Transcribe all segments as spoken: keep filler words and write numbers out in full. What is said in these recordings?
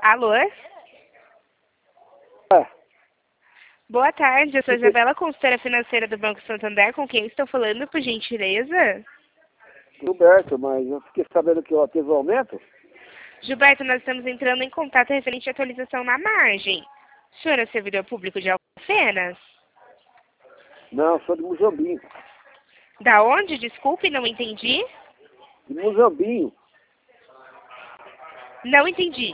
Alô? É, Boa tarde, eu sou a Isabela, consultora financeira do Banco Santander, com quem estou falando, por gentileza? Gilberto, mas eu fiquei sabendo que eu teve um aumento. Gilberto, nós estamos entrando em contato referente à atualização na margem. O senhor é servidor público de Alfenas? Não, sou de Muzambinho. Da onde? Desculpe, não entendi. De Muzambinho. Não entendi.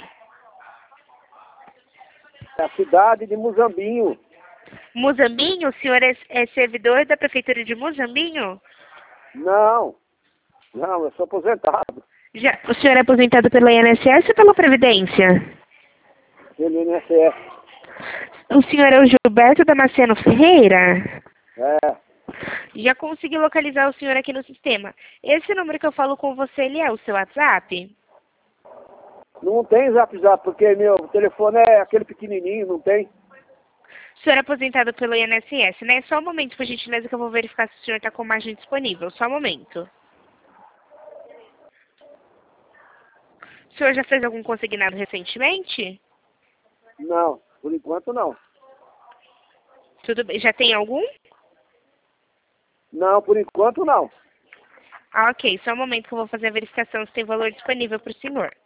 É a cidade de Muzambinho. Muzambinho? O senhor é, é servidor da prefeitura de Muzambinho? Não, não, eu sou aposentado. Já, o senhor é aposentado pela I N S S ou pela Previdência? Pelo I N S S. O senhor é o Gilberto Damasceno Ferreira? É, Já consegui localizar o senhor aqui no sistema. Esse número que eu falo com você, ele é o seu WhatsApp? não tem zap zap, porque meu telefone é aquele pequenininho, não tem. O senhor é aposentado pelo I N S S, né? Só um momento, por gentileza, que eu vou verificar se o senhor está com margem disponível. Só um momento. O senhor já fez algum consignado recentemente? Não, por enquanto não. Tudo bem. Já tem algum? Não, por enquanto não. Ah, ok. Só um momento que eu vou fazer a verificação se tem valor disponível para o senhor.